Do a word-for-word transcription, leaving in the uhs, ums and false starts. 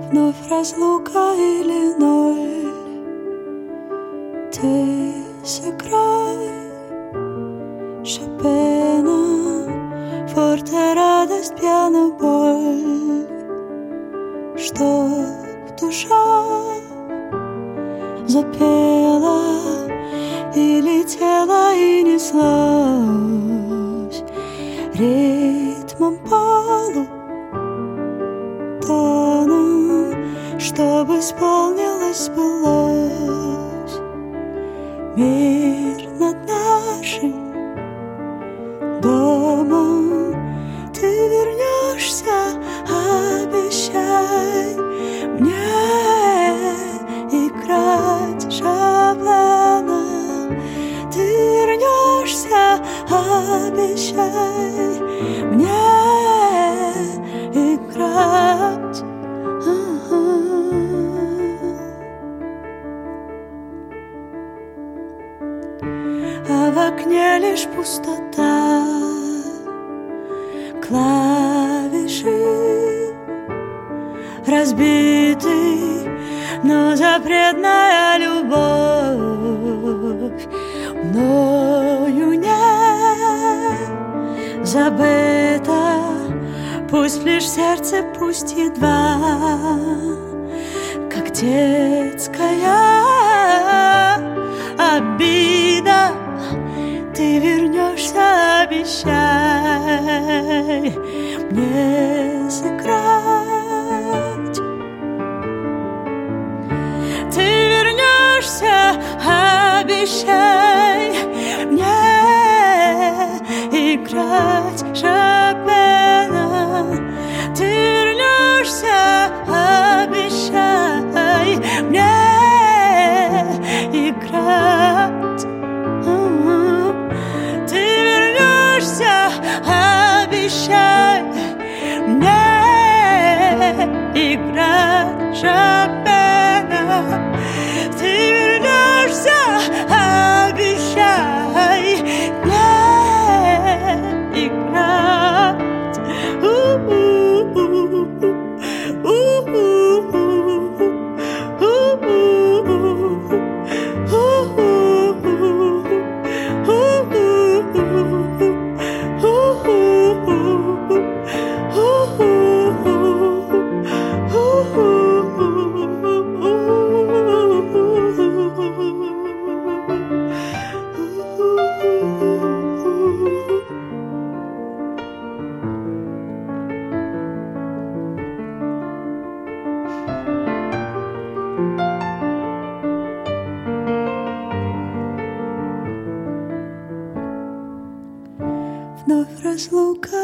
Вновь разлука или ноль. Ты сыграй Шопена, форте радость, пьяна боль, чтоб душа запела и летела и неслась ритмом полу тоном, чтобы исполнилось, сбылось. Мир над нашим домом, ты вернешься, обещай мне играть Шопена. Ты вернешься, обещай мне играть. А в окне лишь пустота, клавиши разбиты, но запретная любовь мною не забыта. Пусть лишь сердце, пусть едва, как детская обида. Ты вернешься, обещай мне сыграть. Ты вернешься, обещай мне играть Шопена. Ты вернешься, обещай мне играть. Ты вернешься, обещай мне играть Шопена. Ты вернешься, обещай мне играть. Вновь разлука